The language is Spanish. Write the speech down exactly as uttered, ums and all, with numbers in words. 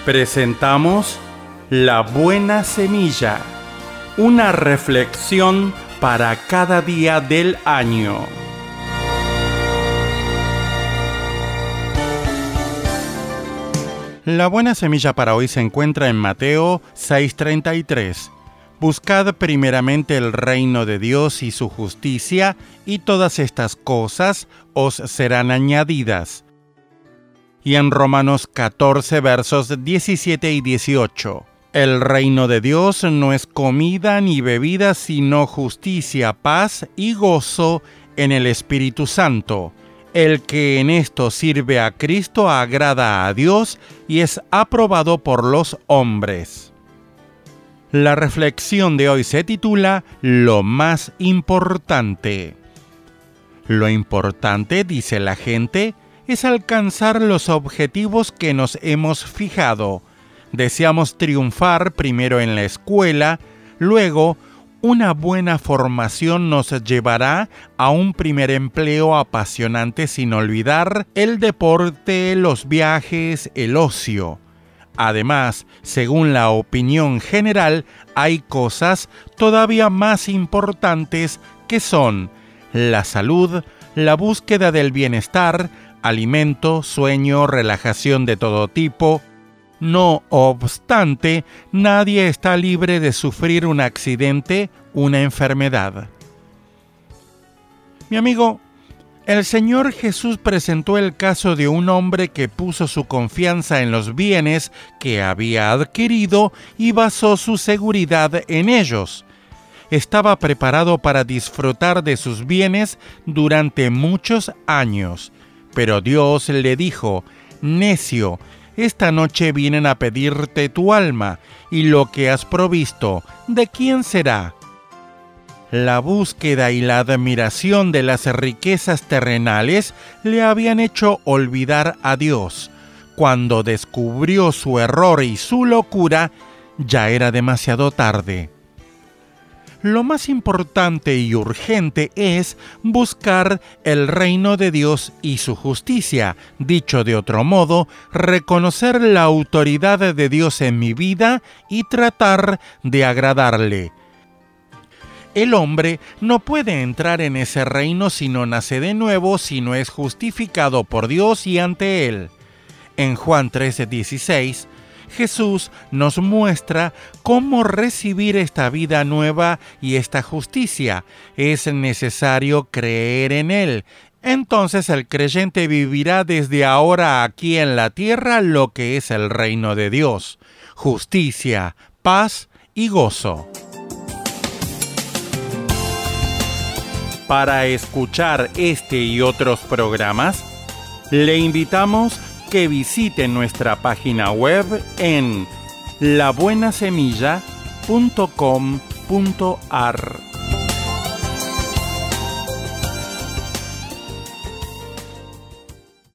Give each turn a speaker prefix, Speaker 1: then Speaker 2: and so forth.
Speaker 1: Presentamos La Buena Semilla, una reflexión para cada día del año. La buena semilla para hoy se encuentra en Mateo seis treinta y tres. Buscad primeramente el reino de Dios y su justicia, y todas estas cosas os serán añadidas. Y en Romanos catorce, versos diecisiete y dieciocho. El reino de Dios no es comida ni bebida, sino justicia, paz y gozo en el Espíritu Santo. El que en esto sirve a Cristo agrada a Dios y es aprobado por los hombres. La reflexión de hoy se titula Lo más importante. Lo importante, dice la gente, es alcanzar los objetivos que nos hemos fijado. Deseamos triunfar primero en la escuela, luego una buena formación nos llevará a un primer empleo apasionante sin olvidar el deporte, los viajes, el ocio. Además, según la opinión general, hay cosas todavía más importantes que son la salud, la búsqueda del bienestar, alimento, sueño, relajación de todo tipo. No obstante, nadie está libre de sufrir un accidente, una enfermedad. Mi amigo, el Señor Jesús presentó el caso de un hombre que puso su confianza en los bienes que había adquirido y basó su seguridad en ellos. Estaba preparado para disfrutar de sus bienes durante muchos años, pero Dios le dijo: «Necio, esta noche vienen a pedirte tu alma, y lo que has provisto, ¿de quién será?». La búsqueda y la admiración de las riquezas terrenales le habían hecho olvidar a Dios. Cuando descubrió su error y su locura, ya era demasiado tarde. Lo más importante y urgente es buscar el reino de Dios y su justicia. Dicho de otro modo, reconocer la autoridad de Dios en mi vida y tratar de agradarle. El hombre no puede entrar en ese reino si no nace de nuevo, si no es justificado por Dios y ante Él. En Juan trece dieciséis, Jesús nos muestra cómo recibir esta vida nueva y esta justicia. Es necesario creer en Él. Entonces el creyente vivirá desde ahora aquí en la tierra lo que es el reino de Dios: justicia, paz y gozo. Para escuchar este y otros programas, le invitamos que visite nuestra página web en la buena semilla punto com punto a r.